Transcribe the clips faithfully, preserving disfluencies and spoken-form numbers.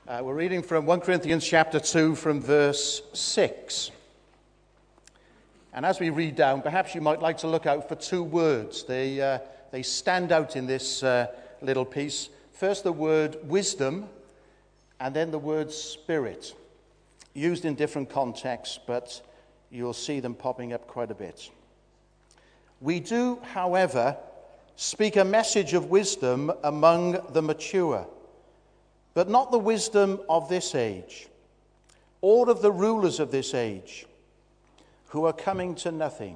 Uh, we're reading from First Corinthians chapter two from verse six. And as we read down, perhaps you might like to look out for two words. They, uh, they stand out in this uh, little piece. First the word wisdom, and then the word spirit. Used in different contexts, but you'll see them popping up quite a bit. We do, however, speak a message of wisdom among the mature, but not the wisdom of this age, or of the rulers of this age, who are coming to nothing.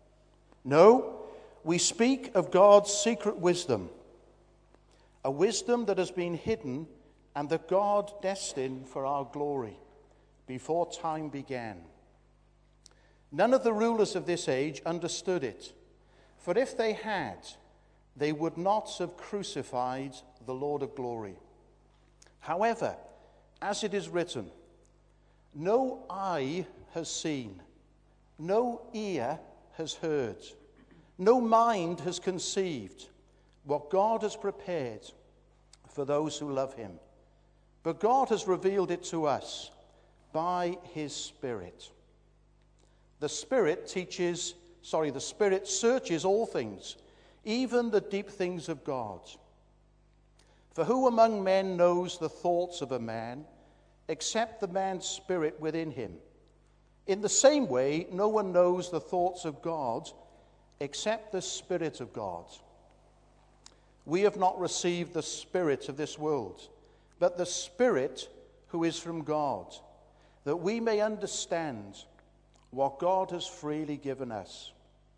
No, we speak of God's secret wisdom, a wisdom that has been hidden and that God destined for our glory before time began. None of the rulers of this age understood it, for if they had, they would not have crucified the Lord of glory. However, as it is written, no eye has seen, no ear has heard, no mind has conceived what God has prepared for those who love him. But God has revealed it to us by his Spirit. The Spirit teaches, sorry, the Spirit searches all things, even the deep things of God. For who among men knows the thoughts of a man, except the man's spirit within him? In the same way, no one knows the thoughts of God, except the Spirit of God. We have not received the spirit of this world, but the Spirit who is from God, that we may understand what God has freely given us.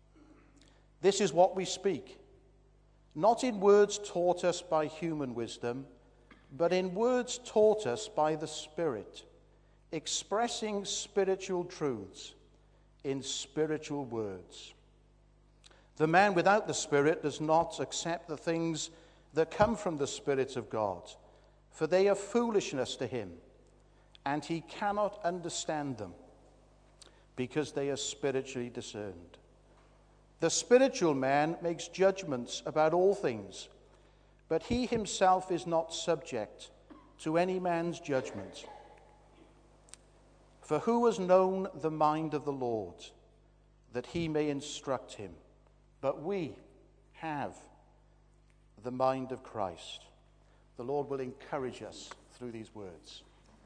This is what we speak, not in words taught us by human wisdom, but in words taught us by the Spirit, expressing spiritual truths in spiritual words. The man without the Spirit does not accept the things that come from the Spirit of God, for they are foolishness to him, and he cannot understand them, because they are spiritually discerned. The spiritual man makes judgments about all things, but he himself is not subject to any man's judgment. For who has known the mind of the Lord, that he may instruct him? But we have the mind of Christ. The Lord will encourage us through these words.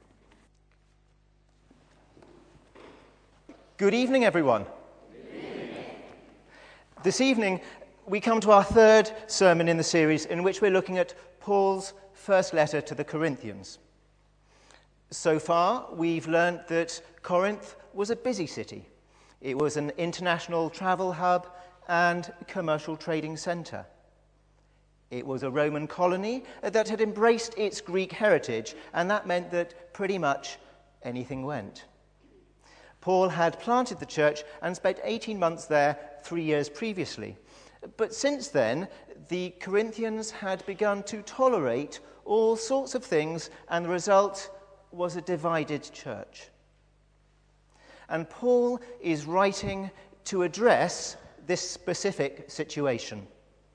Good evening, everyone. Good evening. This evening, we come to our third sermon in the series in which we're looking at Paul's first letter to the Corinthians. So far, we've learned that Corinth was a busy city. It was an international travel hub and commercial trading centre. It was a Roman colony that had embraced its Greek heritage, and that meant that pretty much anything went. Paul had planted the church and spent eighteen months there three years previously. But since then, the Corinthians had begun to tolerate all sorts of things, and the result was a divided church. And Paul is writing to address this specific situation.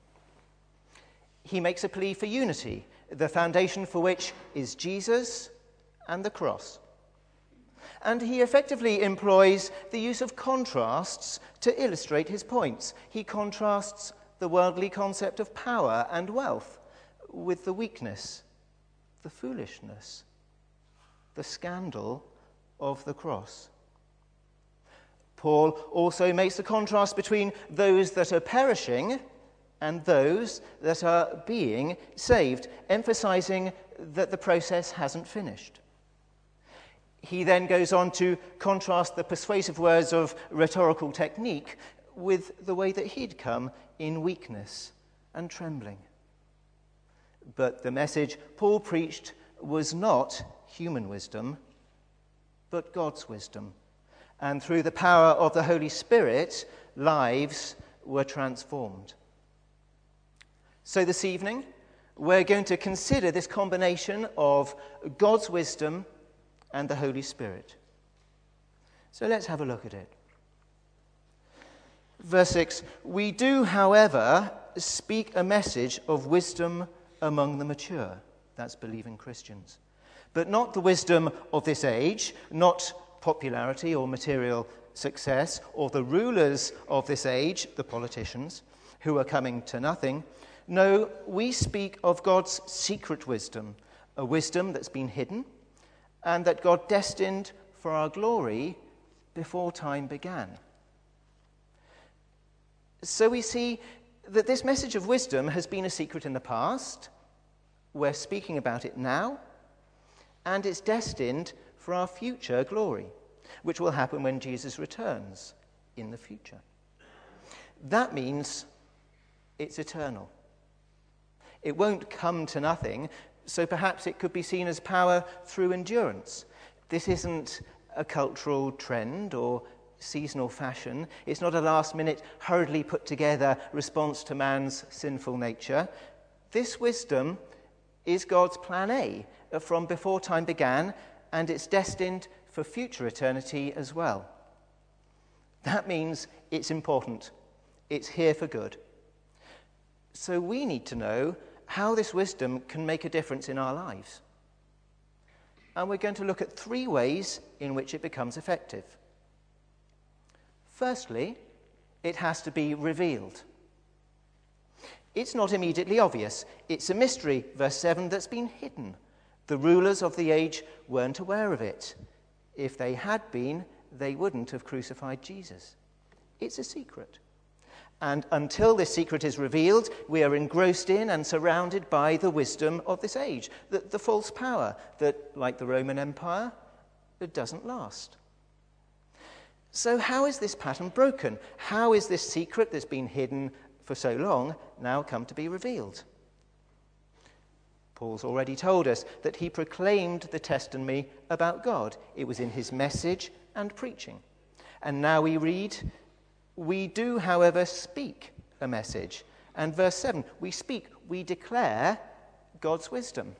He makes a plea for unity, the foundation for which is Jesus and the cross. And he effectively employs the use of contrasts to illustrate his points. He contrasts the worldly concept of power and wealth with the weakness, the foolishness, the scandal of the cross. Paul also makes the contrast between those that are perishing and those that are being saved, emphasizing that the process hasn't finished. He then goes on to contrast the persuasive words of rhetorical technique with the way that he'd come in weakness and trembling. But the message Paul preached was not human wisdom, but God's wisdom. And through the power of the Holy Spirit, lives were transformed. So this evening, we're going to consider this combination of God's wisdom and the Holy Spirit. So let's have a look at it. Verse six, we do, however, speak a message of wisdom among the mature. That's believing Christians. But not the wisdom of this age, not popularity or material success, or the rulers of this age, the politicians, who are coming to nothing. No, we speak of God's secret wisdom, a wisdom that's been hidden and that God destined for our glory before time began. So we see that this message of wisdom has been a secret in the past. We're speaking about it now, and it's destined for our future glory, which will happen when Jesus returns in the future. That means it's eternal. It won't come to nothing, so perhaps it could be seen as power through endurance. This isn't a cultural trend or seasonal fashion. It's not a last-minute, hurriedly put together response to man's sinful nature. This wisdom is God's plan A from before time began, and it's destined for future eternity as well. That means it's important. It's here for good. So we need to know how this wisdom can make a difference in our lives. And we're going to look at three ways in which it becomes effective. Firstly, it has to be revealed. It's not immediately obvious. It's a mystery, verse seven, that's been hidden. The rulers of the age weren't aware of it. If they had been, they wouldn't have crucified Jesus. It's a secret. And until this secret is revealed, we are engrossed in and surrounded by the wisdom of this age, the, the false power that, like the Roman Empire, it doesn't last. So how is this pattern broken? How is this secret that's been hidden for so long now come to be revealed? Paul's already told us that he proclaimed the testimony about God. It was in his message and preaching. And now we read, we do, however, speak a message. And verse seven, we speak, we declare God's wisdom.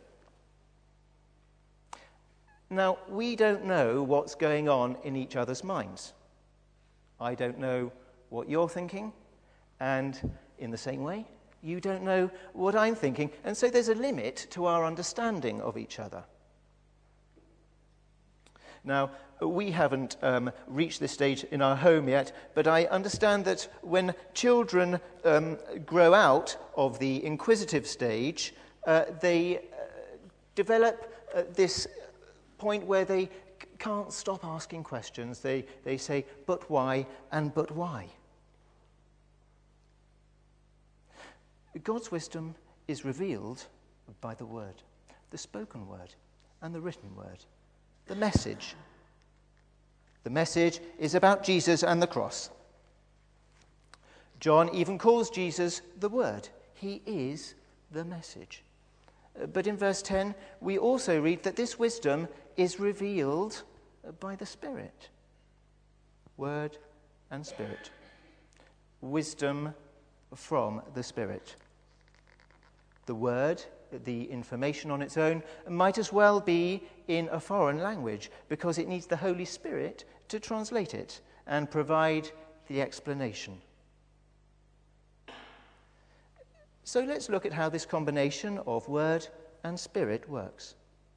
Now, we don't know what's going on in each other's minds. I don't know what you're thinking, and in the same way, you don't know what I'm thinking. And so there's a limit to our understanding of each other. Now, we haven't um, reached this stage in our home yet, but I understand that when children um, grow out of the inquisitive stage, uh, they uh, develop uh, this point where they c- can't stop asking questions. They, they say, but why, and but why? God's wisdom is revealed by the word, the spoken word and the written word, the message. The message is about Jesus and the cross. John even calls Jesus the Word. He is the message. But in verse ten, we also read that this wisdom is revealed by the Spirit. Word and Spirit. Wisdom from the Spirit. The Word, the information on its own, might as well be in a foreign language because it needs the Holy Spirit to translate it and provide the explanation. So let's look at how this combination of Word and Spirit works.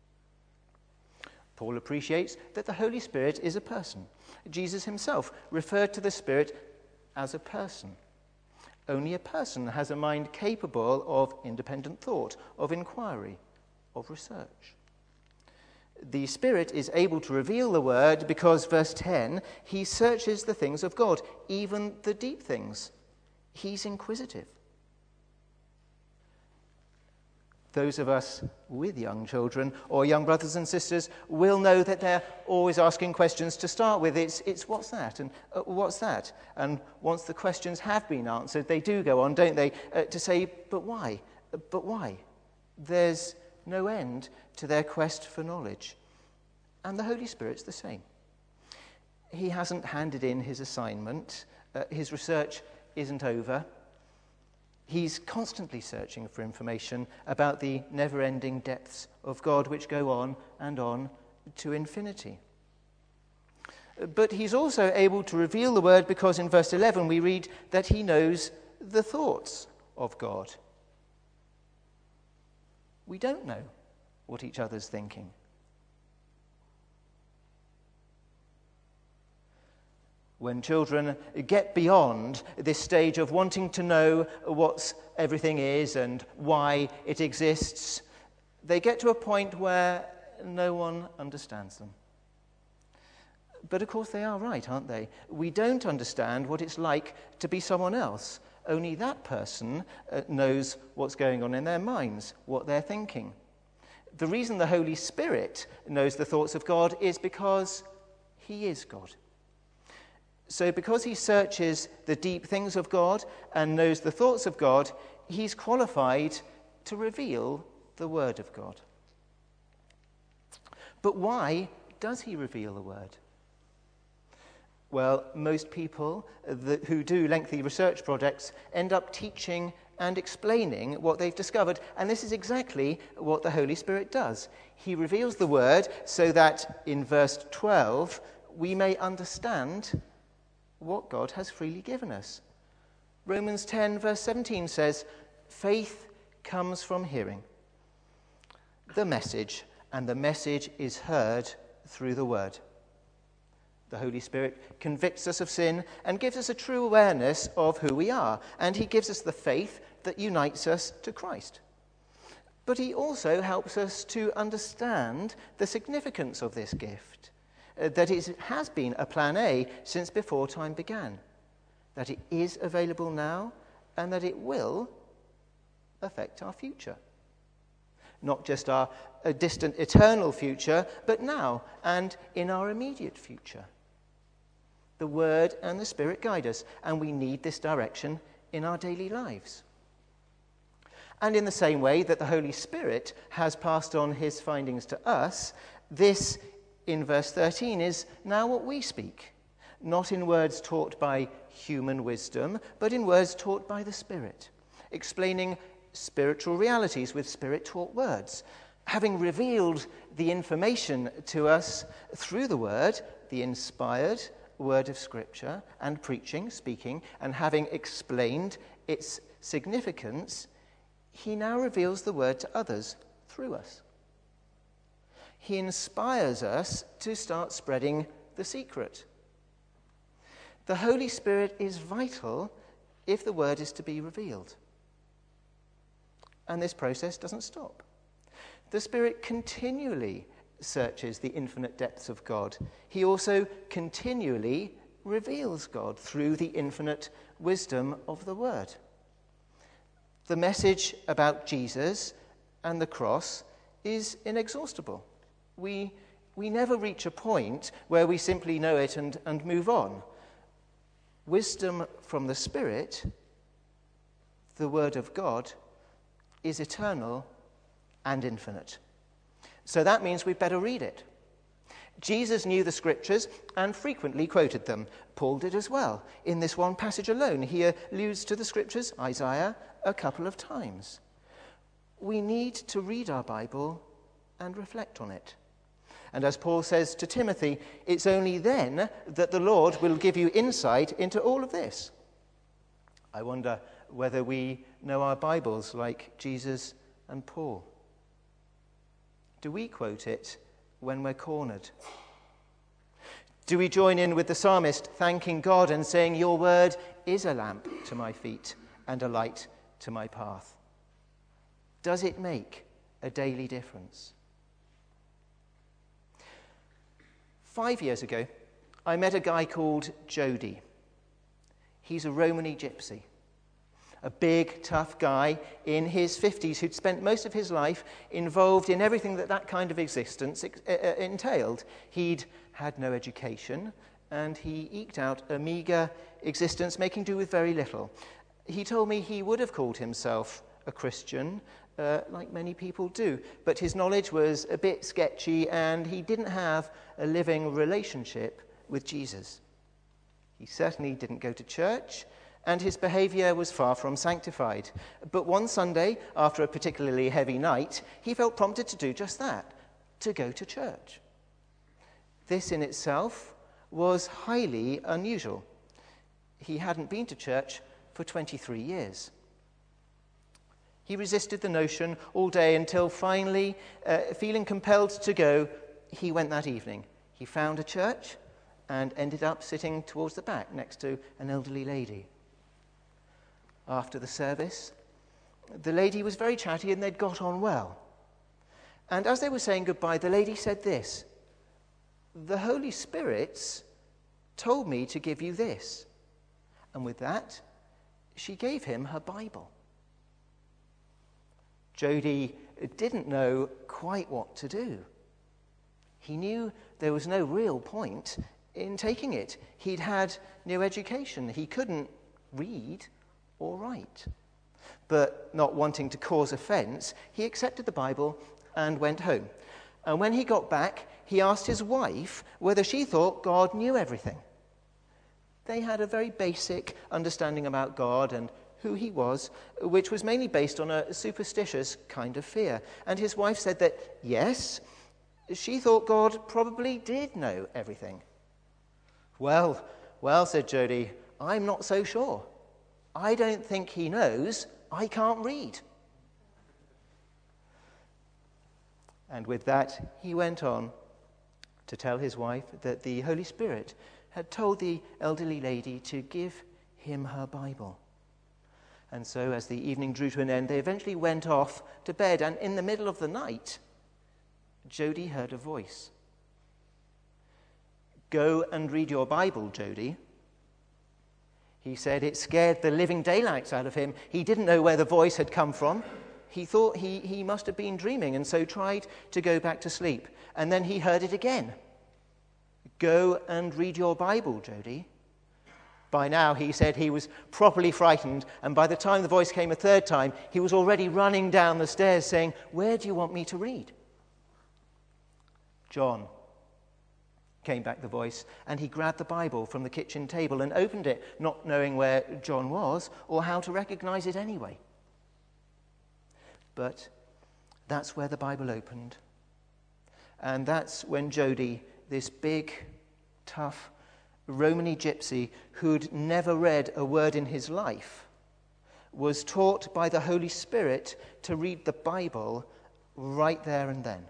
Paul appreciates that the Holy Spirit is a person. Jesus himself referred to the Spirit as a person. Only a person has a mind capable of independent thought, of inquiry, of research. The Spirit is able to reveal the Word because, verse ten, he searches the things of God, even the deep things. He's inquisitive. Those of us with young children or young brothers and sisters will know that they're always asking questions to start with. It's, it's what's that? And uh, what's that? And once the questions have been answered, they do go on, don't they, uh, to say, but why? Uh, but why? There's no end to their quest for knowledge. And the Holy Spirit's the same. He hasn't handed in his assignment. Uh, his research isn't over. He's constantly searching for information about the never-ending depths of God which go on and on to infinity. But he's also able to reveal the Word because in verse eleven we read that he knows the thoughts of God. We don't know what each other's thinking. When children get beyond this stage of wanting to know what everything is and why it exists, they get to a point where no one understands them. But of course they are right, aren't they? We don't understand what it's like to be someone else. Only that person uh, knows what's going on in their minds, what they're thinking. The reason the Holy Spirit knows the thoughts of God is because he is God. So because he searches the deep things of God and knows the thoughts of God, he's qualified to reveal the Word of God. But why does he reveal the Word? Well, most people that, who do lengthy research projects end up teaching and explaining what they've discovered, and this is exactly what the Holy Spirit does. He reveals the Word so that in verse twelve we may understand what God has freely given us. Romans ten verse seventeen says, "Faith comes from hearing the message, and the message is heard through the Word." The Holy Spirit convicts us of sin and gives us a true awareness of who we are, and he gives us the faith that unites us to Christ. But he also helps us to understand the significance of this gift, uh, that it has been a plan A since before time began, that it is available now, and that it will affect our future. Not just our uh, distant eternal future, but now and in our immediate future. The Word and the Spirit guide us, and we need this direction in our daily lives. And in the same way that the Holy Spirit has passed on his findings to us, this, in verse thirteen, is now what we speak, not in words taught by human wisdom, but in words taught by the Spirit, explaining spiritual realities with Spirit-taught words, having revealed the information to us through the Word, the inspired word of Scripture, and preaching, speaking, and having explained its significance, he now reveals the Word to others through us. He inspires us to start spreading the secret. The Holy Spirit is vital if the Word is to be revealed. And this process doesn't stop. The Spirit continually searches the infinite depths of God. He also continually reveals God through the infinite wisdom of the Word. The message about Jesus and the cross is inexhaustible. We, we never reach a point where we simply know it and, and move on. Wisdom from the Spirit, the Word of God, is eternal and infinite. So that means we'd better read it. Jesus knew the Scriptures and frequently quoted them. Paul did as well. In this one passage alone, he alludes to the Scriptures, Isaiah, a couple of times. We need to read our Bible and reflect on it. And as Paul says to Timothy, it's only then that the Lord will give you insight into all of this. I wonder whether we know our Bibles like Jesus and Paul. Do we quote it when we're cornered? Do we join in with the psalmist, thanking God and saying, "Your word is a lamp to my feet and a light to my path"? Does it make a daily difference? Five years ago, I met a guy called Jody. He's a Romany gypsy. A big, tough guy in his fifties who'd spent most of his life involved in everything that that kind of existence entailed. He'd had no education, and he eked out a meagre existence, making do with very little. He told me he would have called himself a Christian, uh, like many people do, but his knowledge was a bit sketchy, and he didn't have a living relationship with Jesus. He certainly didn't go to church, and his behavior was far from sanctified. But one Sunday, after a particularly heavy night, he felt prompted to do just that, to go to church. This in itself was highly unusual. He hadn't been to church for twenty-three years. He resisted the notion all day until finally, uh, feeling compelled to go, he went that evening. He found a church, and ended up sitting towards the back next to an elderly lady. After the service, the lady was very chatty and they'd got on well. And as they were saying goodbye, the lady said this: "The Holy Spirit's told me to give you this." And with that, she gave him her Bible. Jody didn't know quite what to do. He knew there was no real point in taking it. He'd had no education. He couldn't read or write. But not wanting to cause offense, he accepted the Bible and went home. And when he got back, he asked his wife whether she thought God knew everything. They had a very basic understanding about God and who he was, which was mainly based on a superstitious kind of fear. And his wife said that, yes, she thought God probably did know everything. Well, well, said Jody, I'm not so sure. I don't think he knows I can't read. And with that, he went on to tell his wife that the Holy Spirit had told the elderly lady to give him her Bible. And so, as the evening drew to an end, they eventually went off to bed, and in the middle of the night, Jody heard a voice. "Go and read your Bible, Jody." He said it scared the living daylights out of him. He didn't know where the voice had come from. He thought he, he must have been dreaming, and so tried to go back to sleep. And then he heard it again. "Go and read your Bible, Jody." By now, he said, he was properly frightened, and by the time the voice came a third time, he was already running down the stairs saying, "Where do you want me to read?" "John," came back the voice, and he grabbed the Bible from the kitchen table and opened it, not knowing where John was or how to recognize it anyway. But that's where the Bible opened. And that's when Jody, this big, tough Romany gypsy who'd never read a word in his life, was taught by the Holy Spirit to read the Bible right there and then.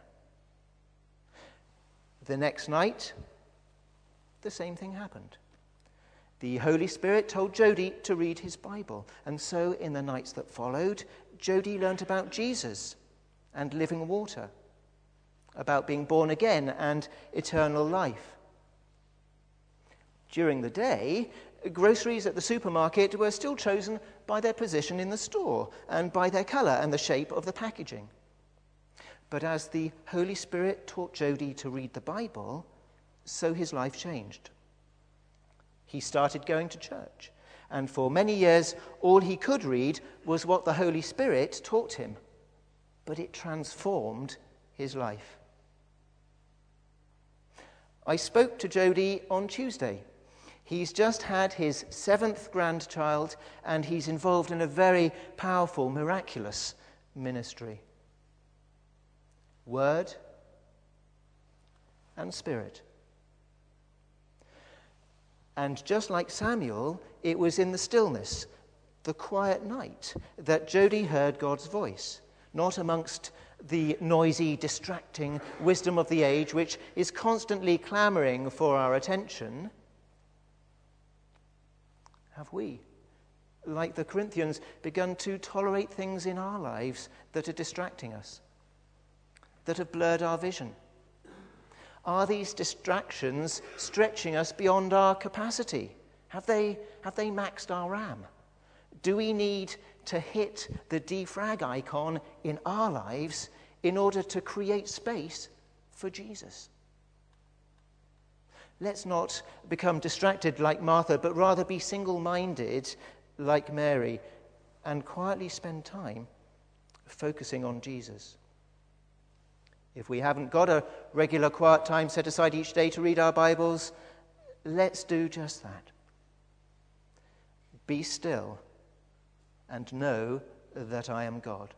The next night, the same thing happened. The Holy Spirit told Jody to read his Bible, and so in the nights that followed, Jody learnt about Jesus and living water, about being born again and eternal life. During the day, groceries at the supermarket were still chosen by their position in the store and by their colour and the shape of the packaging. But as the Holy Spirit taught Jody to read the Bible, so his life changed. He started going to church, and for many years all he could read was what the Holy Spirit taught him. But it transformed his life. I spoke to Jody on Tuesday. He's just had his seventh grandchild, and he's involved in a very powerful, miraculous ministry. Word and Spirit. And just like Samuel, it was in the stillness, the quiet night, that Jody heard God's voice, not amongst the noisy, distracting wisdom of the age, which is constantly clamoring for our attention. Have we, like the Corinthians, begun to tolerate things in our lives that are distracting us, that have blurred our vision? Are these distractions stretching us beyond our capacity? Have they, have they maxed our RAM? Do we need to hit the defrag icon in our lives in order to create space for Jesus? Let's not become distracted like Martha, but rather be single-minded like Mary and quietly spend time focusing on Jesus. If we haven't got a regular quiet time set aside each day to read our Bibles, let's do just that. Be still and know that I am God.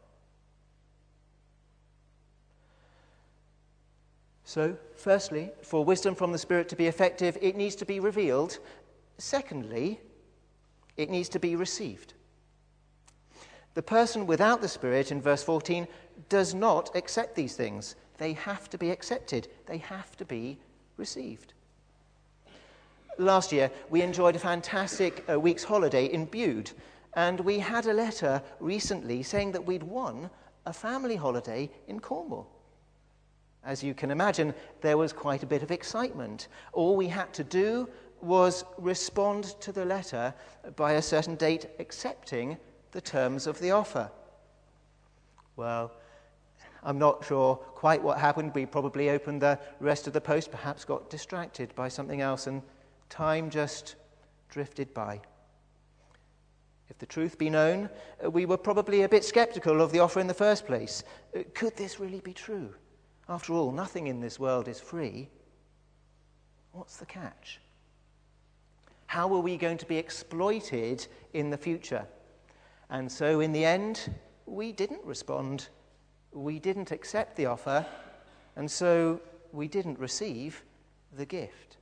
So, firstly, for wisdom from the Spirit to be effective, it needs to be revealed. Secondly, it needs to be received. The person without the Spirit, in verse fourteen, does not accept these things. They have to be accepted. They have to be received. Last year, we enjoyed a fantastic uh, week's holiday in Bude, and we had a letter recently saying that we'd won a family holiday in Cornwall. As you can imagine, there was quite a bit of excitement. All we had to do was respond to the letter by a certain date accepting the terms of the offer. Well, I'm not sure quite what happened. We probably opened the rest of the post, perhaps got distracted by something else, and time just drifted by. If the truth be known, we were probably a bit skeptical of the offer in the first place. Could this really be true? After all, nothing in this world is free. What's the catch? How are we going to be exploited in the future? And so in the end, we didn't respond. We didn't accept the offer, and so we didn't receive the gift.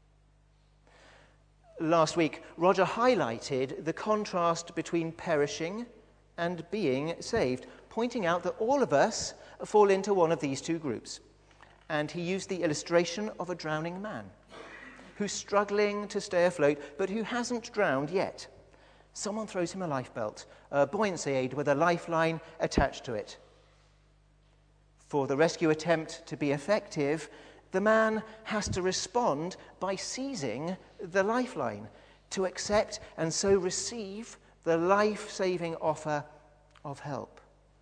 Last week, Roger highlighted the contrast between perishing and being saved, pointing out that all of us fall into one of these two groups. And he used the illustration of a drowning man who's struggling to stay afloat, but who hasn't drowned yet. Someone throws him a lifebelt, a buoyancy aid with a lifeline attached to it. For the rescue attempt to be effective, the man has to respond by seizing the lifeline, to accept and so receive the life-saving offer of help.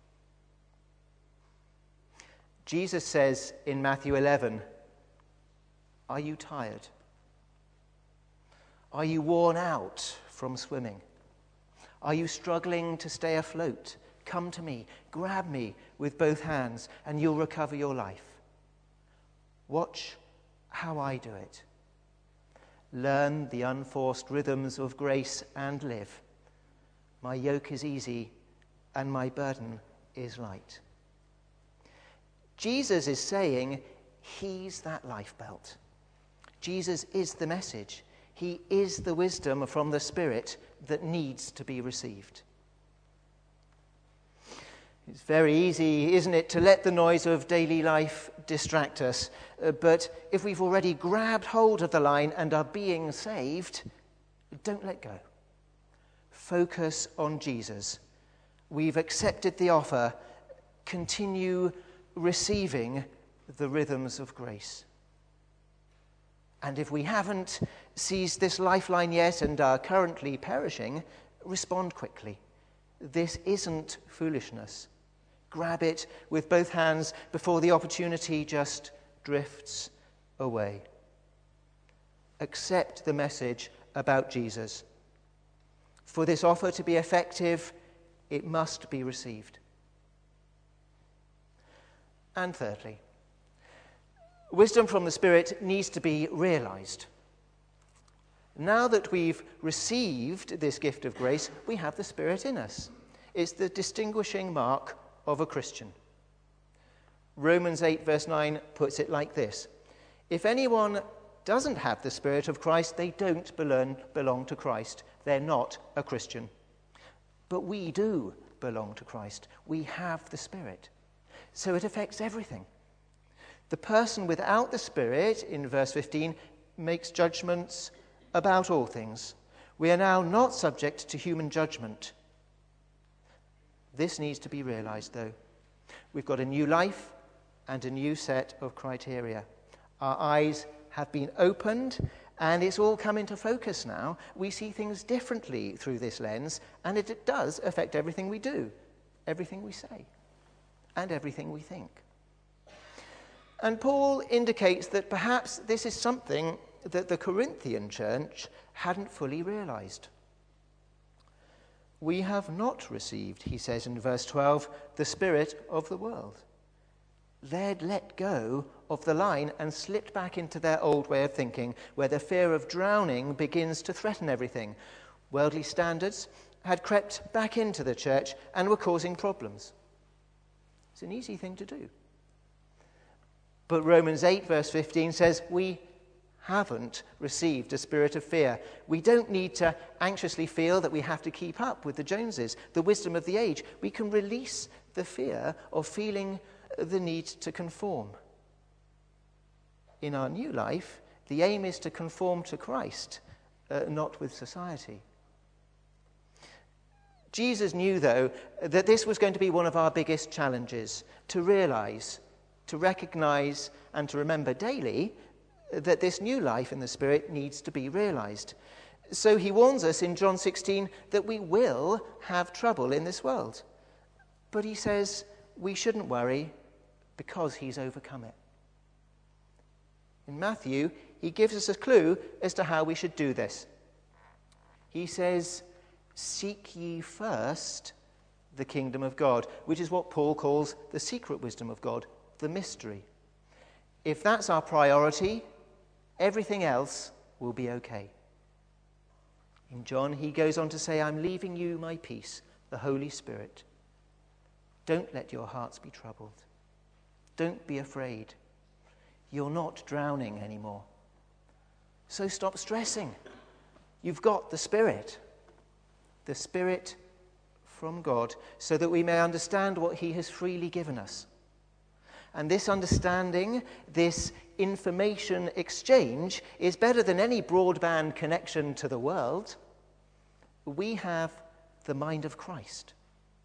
Jesus says in Matthew eleven, "Are you tired? Are you worn out from swimming? Are you struggling to stay afloat? Come to me, grab me with both hands, and you'll recover your life. Watch how I do it. Learn the unforced rhythms of grace and live. My yoke is easy, and my burden is light." Jesus is saying he's that lifebelt. Jesus is the message. He is the wisdom from the Spirit that needs to be received. It's very easy, isn't it, to let the noise of daily life distract us. Uh, but if we've already grabbed hold of the line and are being saved, don't let go. Focus on Jesus. We've accepted the offer. Continue receiving the rhythms of grace. And if we haven't seized this lifeline yet and are currently perishing, respond quickly. This isn't foolishness. Grab it with both hands before the opportunity just drifts away. Accept the message about Jesus. For this offer to be effective, it must be received. And thirdly, wisdom from the Spirit needs to be realized. Now that we've received this gift of grace, we have the Spirit in us. It's the distinguishing mark of a Christian. Romans eight verse nine puts it like this: if anyone doesn't have the Spirit of Christ, they don't belong, belong to Christ. They're not a Christian. But we do belong to Christ. We have the Spirit. So it affects everything. The person without the Spirit, in verse fifteen, makes judgments about all things. We are now not subject to human judgment. This needs to be realized, though. We've got a new life and a new set of criteria. Our eyes have been opened, and it's all come into focus now. We see things differently through this lens, and it, it does affect everything we do, everything we say, and everything we think. And Paul indicates that perhaps this is something that the Corinthian church hadn't fully realized. We have not received, he says in verse twelve, the spirit of the world. They'd let go of the line and slipped back into their old way of thinking, where the fear of drowning begins to threaten everything. Worldly standards had crept back into the church and were causing problems. It's an easy thing to do. But Romans eight verse fifteen says we haven't received a spirit of fear. We don't need to anxiously feel that we have to keep up with the Joneses, the wisdom of the age. We can release the fear of feeling the need to conform. In our new life, The aim is to conform to Christ, uh, not with society. Jesus knew, though, that this was going to be one of our biggest challenges, to realize, to recognize, and to remember daily that this new life in the Spirit needs to be realized. So he warns us in John sixteen that we will have trouble in this world. But he says we shouldn't worry because he's overcome it. In Matthew, he gives us a clue as to how we should do this. He says, "Seek ye first the kingdom of God," which is what Paul calls the secret wisdom of God, the mystery. If that's our priority, everything else will be okay. In John, he goes on to say, "I'm leaving you my peace, the Holy Spirit. Don't let your hearts be troubled. Don't be afraid. You're not drowning anymore. So stop stressing. You've got the Spirit. The Spirit from God, so that we may understand what he has freely given us. And this understanding, this information exchange, is better than any broadband connection to the world. We have the mind of Christ."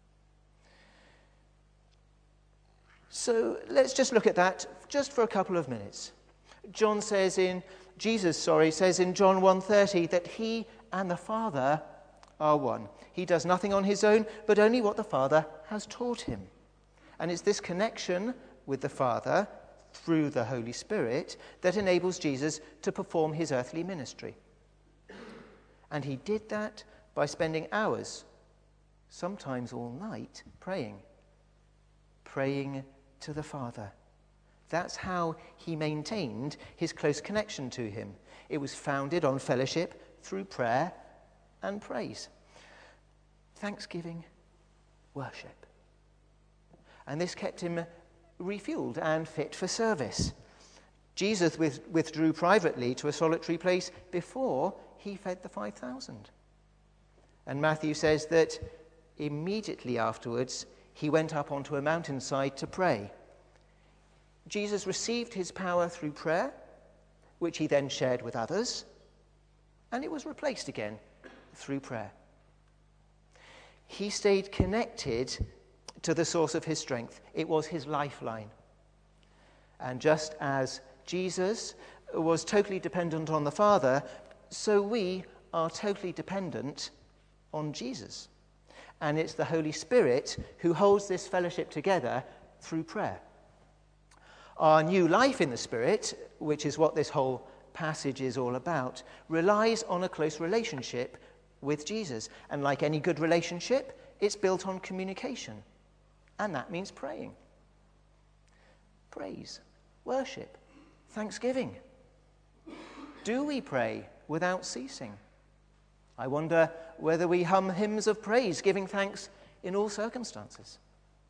So let's just look at that just for a couple of minutes. John says in, Jesus, sorry, says in John one thirty that he and the Father are one. He does nothing on his own, but only what the Father has taught him. And it's this connection with the Father through the Holy Spirit that enables Jesus to perform his earthly ministry. And he did that by spending hours, sometimes all night, praying. Praying to the Father. That's how he maintained his close connection to him. It was founded on fellowship through prayer and praise. Thanksgiving, worship. And this kept him refueled and fit for service. Jesus withdrew privately to a solitary place before he fed the five thousand. And Matthew says that immediately afterwards he went up onto a mountainside to pray. Jesus received his power through prayer, which he then shared with others, and it was replaced again through prayer. He stayed connected to the source of his strength. It was his lifeline. And just as Jesus was totally dependent on the Father, so we are totally dependent on Jesus. And it's the Holy Spirit who holds this fellowship together through prayer. Our new life in the Spirit, which is what this whole passage is all about, relies on a close relationship with Jesus. And like any good relationship, it's built on communication. And that means praying. Praise, worship, thanksgiving. Do we pray without ceasing? I wonder whether we hum hymns of praise, giving thanks in all circumstances.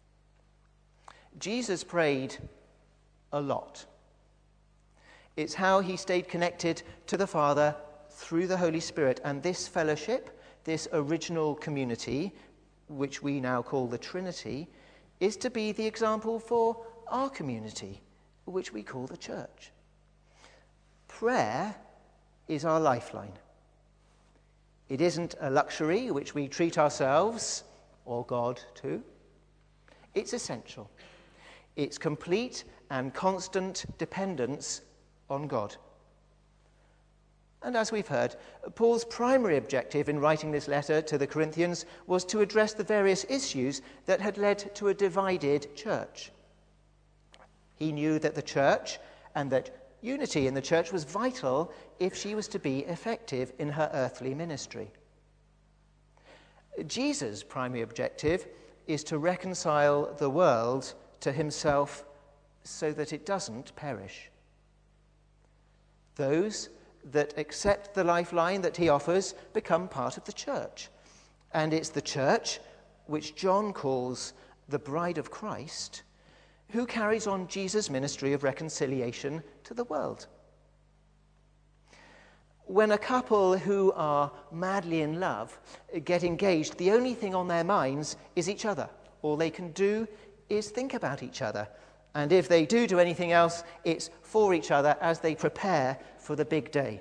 Jesus prayed a lot. It's how he stayed connected to the Father through the Holy Spirit. And this fellowship, this original community, which we now call the Trinity, is to be the example for our community, which we call the church. Prayer is our lifeline. It isn't a luxury which we treat ourselves or God to. It's essential. It's complete and constant dependence on God. And as we've heard, Paul's primary objective in writing this letter to the Corinthians was to address the various issues that had led to a divided church. He knew that the church and that unity in the church was vital if she was to be effective in her earthly ministry. Jesus' primary objective is to reconcile the world to himself so that it doesn't perish. Those that accept the lifeline that he offers become part of the church. And it's the church, which John calls the bride of Christ, who carries on Jesus' ministry of reconciliation to the world. When a couple who are madly in love get engaged, the only thing on their minds is each other. All they can do is think about each other And if they do do anything else, it's for each other as they prepare for the big day.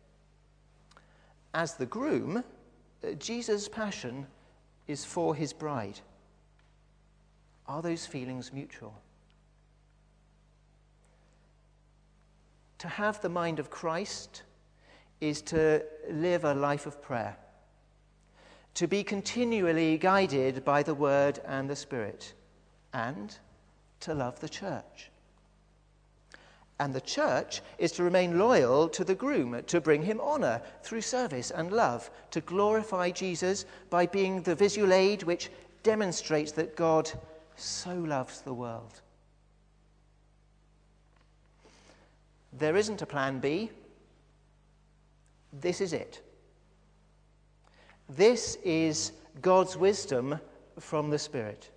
As the groom, Jesus' passion is for his bride. Are those feelings mutual? To have the mind of Christ is to live a life of prayer, to be continually guided by the Word and the Spirit, and to love the church. And the church is to remain loyal to the groom, to bring him honour through service and love, to glorify Jesus by being the visual aid which demonstrates that God so loves the world. There isn't a plan B. This is it. This is God's wisdom from the Spirit.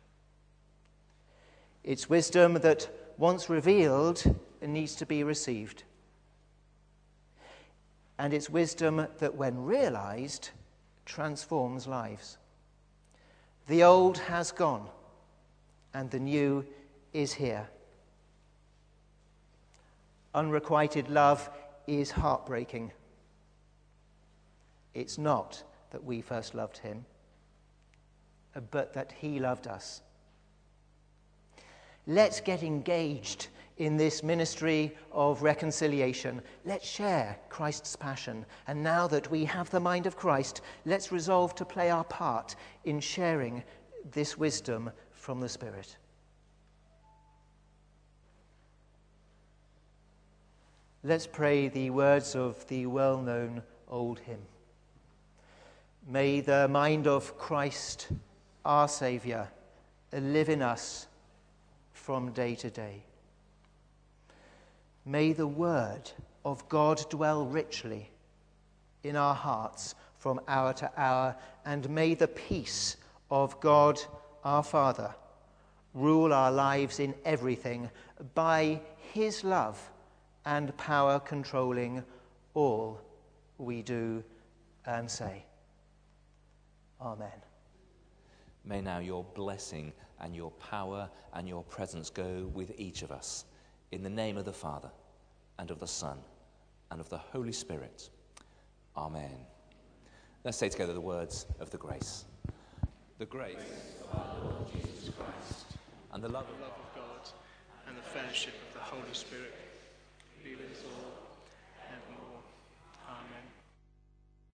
It's wisdom that, once revealed, needs to be received. And it's wisdom that, when realized, transforms lives. The old has gone, and the new is here. Unrequited love is heartbreaking. It's not that we first loved him, but that he loved us. Let's get engaged in this ministry of reconciliation. Let's share Christ's passion. And now that we have the mind of Christ, let's resolve to play our part in sharing this wisdom from the Spirit. Let's pray the words of the well-known old hymn. May the mind of Christ, our Saviour, live in us from day to day. May the word of God dwell richly in our hearts from hour to hour, and may the peace of God our Father rule our lives in everything, by his love and power controlling all we do and say. Amen. May now your blessing and your power and your presence go with each of us. In the name of the Father, and of the Son, and of the Holy Spirit. Amen. Let's say together the words of the grace. The grace of our Lord Jesus Christ, and the love of God, and the fellowship of the Holy Spirit be with us all.